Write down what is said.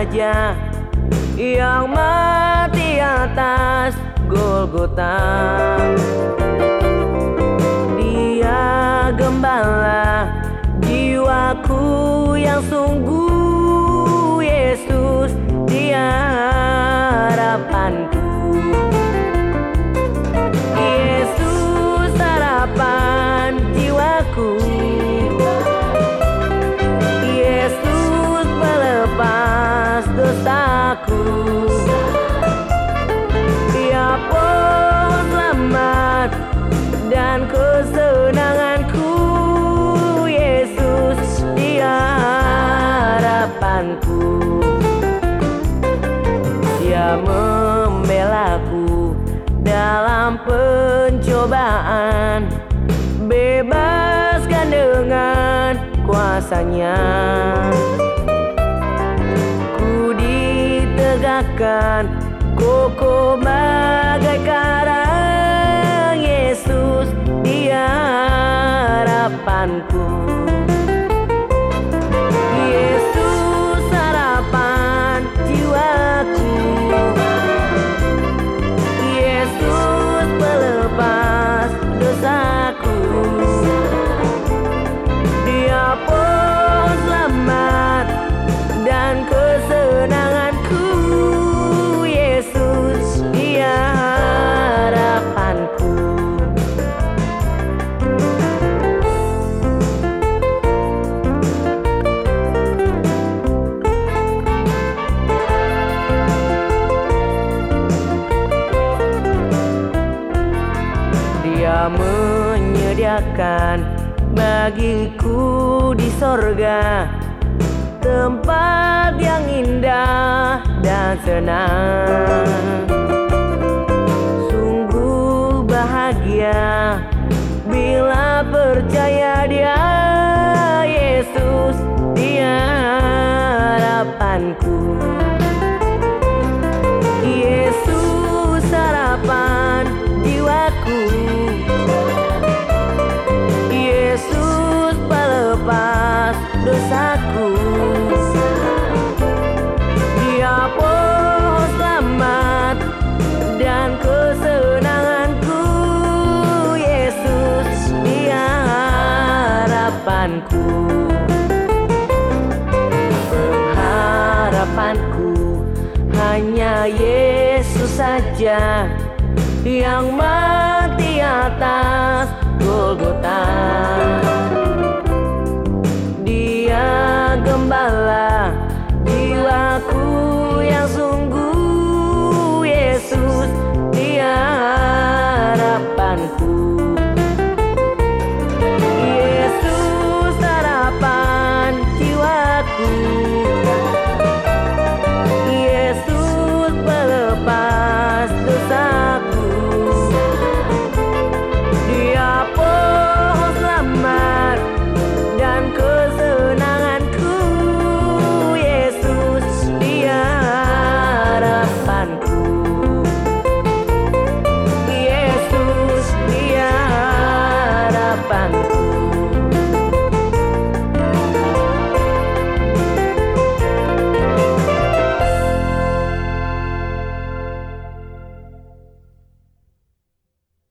saja yang mati atas Golgota. Dia gembala jiwaku yang sungguh, Yesus dia harapanku. Yesus harapan jiwaku, Yesus melepas dosaku. Dia pohon selamat dan kesenanganku, Yesus dia harapanku. Dia membelaku dalam pencobaan, bebaskan dengan kuasanya. Ku ditegakkan kokoh bagai karang, Yesus dia harapanku. Yesus harapan jiwaku, Yesus melepas dosaku. Dia pohon selamat dan kesenanganku, Yesus dia harapanku. Dia menyediakan bagiku di sorga tempat yang indah dan senang. Sungguh bahagia bila percaya Dia, Yesus dia harapanku. Yesus harapan jiwaku, Yesus pelepas dosaku. Dia pohon selamat dan kesenanganku, Yesus dia harapanku. Pengharapanku hanya Yesus saja yang mati atas Golgota.